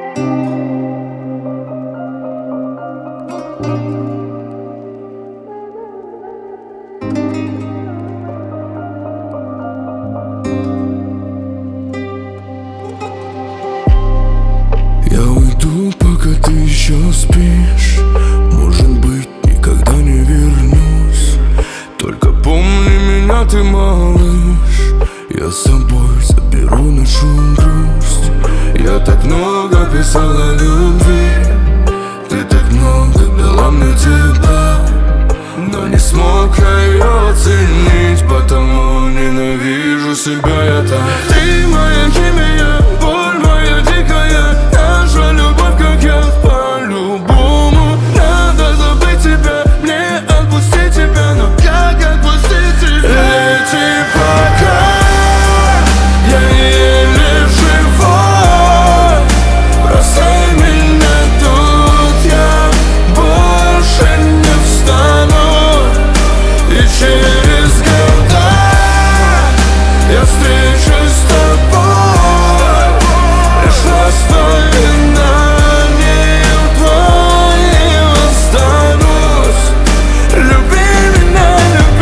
Я уйду, пока ты еще спишь. Может быть, никогда не вернусь. Только помни меня, ты малыш. Я с собой заберу нашу грусть. Я так много писал о любви, ты так много дала мне тепла, но не смог я ее оценить, потому ненавижу себя я так. Ты моя химия, боль моя дикая, наша любовь, как я по-любому. Надо забыть тебя, мне отпустить тебя, но как отпустить тебя? Лети пока, я еле живой. Бросай меня тут, я больше не встану. И через года я встречусь с тобой. Лишь воспоминанием твоим останусь. Люби меня,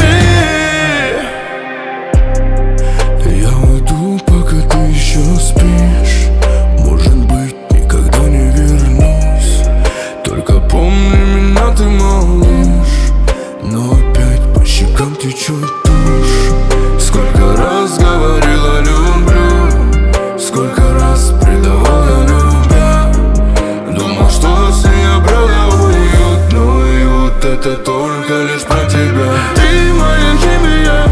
люби. Я уйду, пока ты еще спишь. Может быть, никогда не вернусь. Только помни меня, ты малыш. Но опять по щекам течет тушь. Сколько раз говорила люблю, сколько раз предавал я любя. Думал, что с ней обрел я уют, но уют это только лишь про тебя. Ты моя химия,